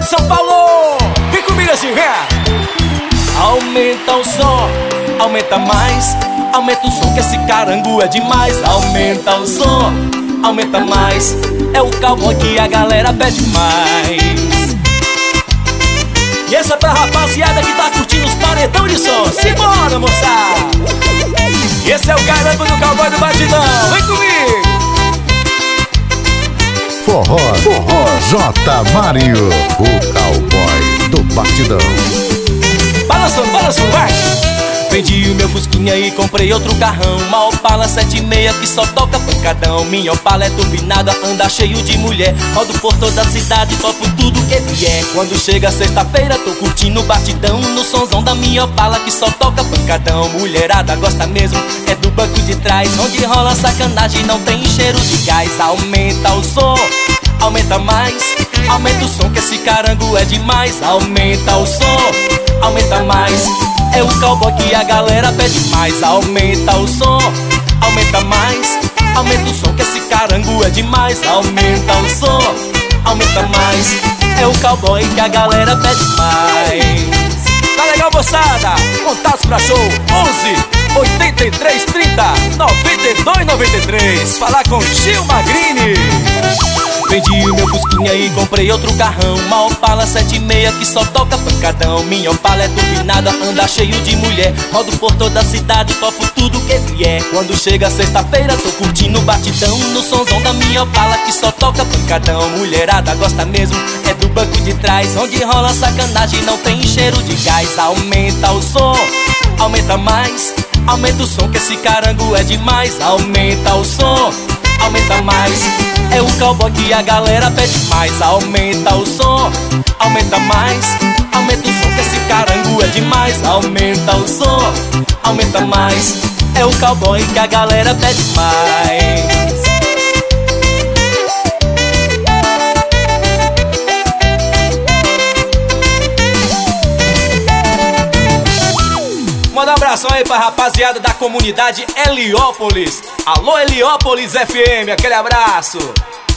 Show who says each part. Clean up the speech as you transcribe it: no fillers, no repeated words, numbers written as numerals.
Speaker 1: São Paulo. Vem comigo assim, vem. Aumenta o som, aumenta mais. Aumenta o som que esse carango é demais. Aumenta o som, aumenta mais. É o cowboy que a galera pede mais. E essa é pra rapaziada que tá curtindo os paredão de som. Simbora, moçada. E esse é o carango do cowboy do batidão. Vem comigo.
Speaker 2: Forró J. Mário, o cowboy do batidão.
Speaker 1: Balançando, balançando, vai. Vendi o meu Fusquinha e comprei outro carrão, uma Opala 76 que só toca pancadão. Minha Opala é turbinada, anda cheio de mulher. Rodo por toda a cidade, topo tudo que vier. Quando chega sexta-feira, tô curtindo o batidão no sonzão da minha Opala que só toca pancadão. Mulherada gosta mesmo, é do banco de trás, onde rola sacanagem, não tem cheiro de gás. Aumenta o som, aumenta mais. Aumenta o som que esse carango é demais. Aumenta o som, aumenta mais. É o cowboy que a galera pede mais. Aumenta o som, aumenta mais. Aumenta o som que esse carango é demais. Aumenta o som, aumenta mais. É o cowboy que a galera pede mais. Tá legal, moçada? Contatos pra show 11 83 30 92 93. Falar com Gil Magrini. Vendi o meu Fusquinha e comprei outro carrão, uma Opala 76 que só toca pancadão. Minha Opala é turbinada, anda cheio de mulher. Rodo por toda a cidade, topo tudo que vier. Quando chega sexta-feira, tô curtindo o batidão no sonzão da minha Opala que só toca pancadão. Mulherada gosta mesmo, é do banco de trás, onde rola sacanagem, não tem cheiro de gás. Aumenta o som, aumenta mais. Aumenta o som que esse carango é demais. Aumenta o som, aumenta mais. É o cowboy que a galera pede mais. Aumenta o som, aumenta mais. Aumenta o som que esse carango é demais. Aumenta o som, aumenta mais. É o cowboy que a galera pede mais. Manda um abração aí pra rapaziada da comunidade Heliópolis. Alô, Heliópolis FM, aquele abraço.